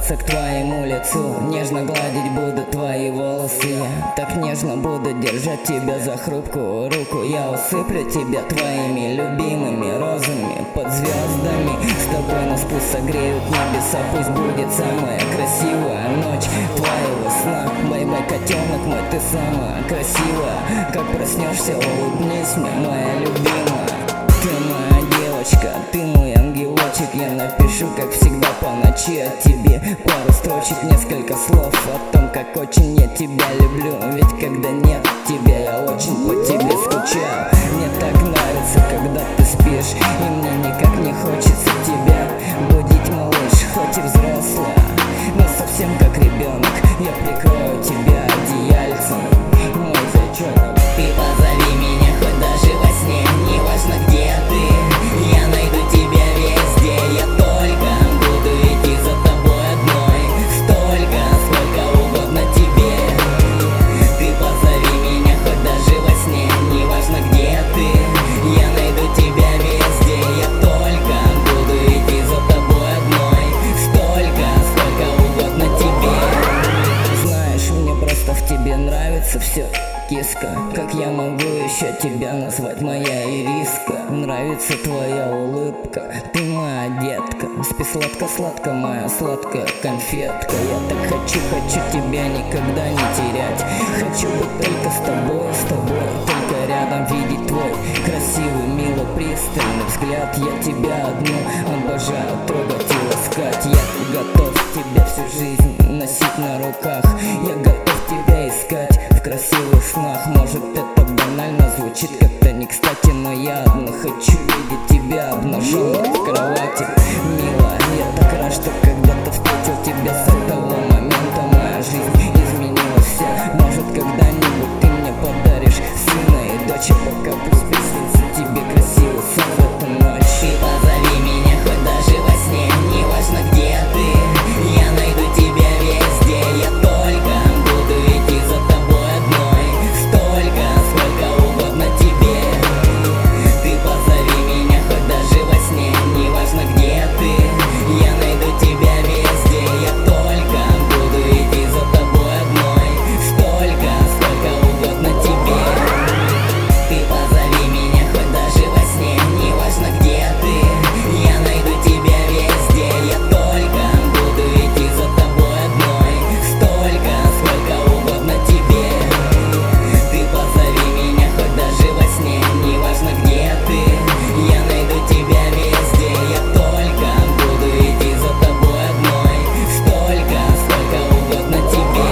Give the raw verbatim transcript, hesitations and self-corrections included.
прикасаться к твоему лицу, нежно гладить буду твои волосы. Я так нежно буду держать тебя за хрупкую руку. Я усыплю тебя твоими любимыми розами под звездами. С тобой нас пусть согреют небеса, пусть будет самая красивая ночь твоего сна. Бай-бай, котенок мой, ты самая красивая. Как проснешься, улыбнись мне, моя любимая. Ты моя девочка, ты мой ангелочек. Я напишу, как всегда, по ночи о тебе пару строчек, несколько слов о том, как очень я тебя люблю. Ведь когда нет тебя, я очень по тебе скучаю. Мне так нравится, когда ты спишь, и мне никак не хочется тебя будить, малыш. Хоть и взрослая, но совсем как ребенок. Я прикрою тебя одеяльцем, мой зайчонок. Ты позови меня хоть даже во сне, неважно где ты, я найду тебя везде. Я только буду идти за тобой одной, столько, сколько угодно тебе. Ты позови меня хоть даже во сне, неважно где ты, я найду тебя везде. Я только буду идти за тобой одной, столько, сколько угодно тебе. Знаешь, мне просто в тебе нравится все, киска. Как я могу еще тебя назвать, моя ириска? Нравится твоя улыбка, ты моя детка. Спи сладко-сладко, моя сладкая конфетка. Я так хочу, хочу тебя никогда не терять. Хочу быть только с тобой, с тобой, только рядом видеть твой красивый, милый, пристальный взгляд. Я тебя одну обожаю трогать и ласкать. Я готов тебя всю жизнь носить на руках. Я готов тебя искать в красивых снах. Может, это банально звучит как-то не кстати, но я одно хочу видеть тебя обнаженной в кровати. Милая, я так рад, что когда-то встретил тебя. С этого момента моя жизнь изменилась вся. Может, когда-нибудь ты мне подаришь сына и дочь, а пока пусть приснится тебе красивый сон в эту ночь. Ты позови меня хоть даже во сне, неважно где ты, я найду тебя везде. Я только буду идти за тобой одной, столько, сколько угодно тебе. Ты позови меня хоть даже во сне, неважно где ты, я найду тебя везде. Я только буду идти за тобой одной, столько, сколько угодно тебе. Ты позови меня хоть даже во сне, неважно где ты, я найду тебя везде. Я только буду идти за тобой одной, столько, сколько угодно тебе. Ты позови меня хоть даже во сне, неважно где ты, я найду тебя везде. Я только буду идти за тобой одной, столько, сколько угодно тебе.